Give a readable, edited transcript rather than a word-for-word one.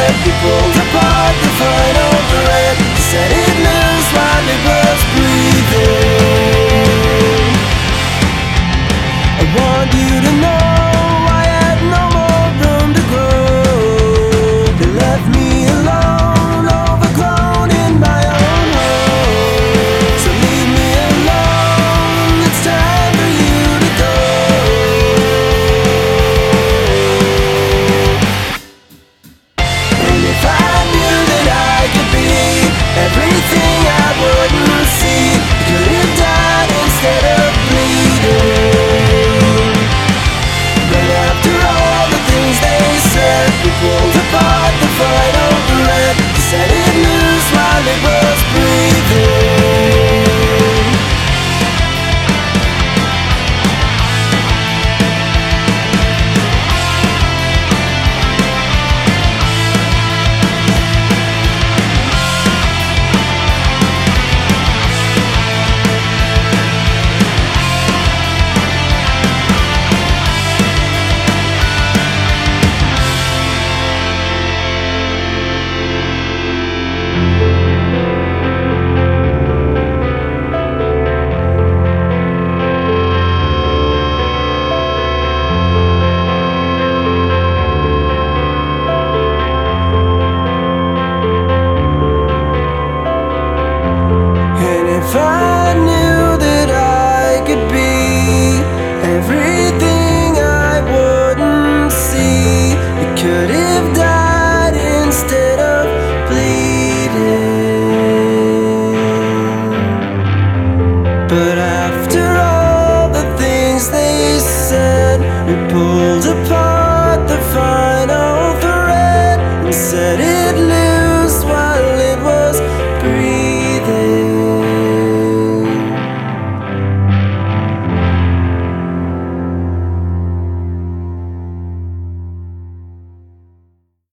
said. We pulled apart the final thread, set it loose while it was breathing. I want you to know I had no more room to grow. They left me alone, overgrown in my own home. So leave me alone, it's time for you to go. And if I knew that I could be everything I wouldn't see, could have died instead of bleeding. But after all the things they said, we pulled apart the final thread, set it loose while it was breathing. If I knew that I could be everything I wouldn't see, it could have died instead of bleeding. But after all the things they said, we pulled apart the final thread and set it loose.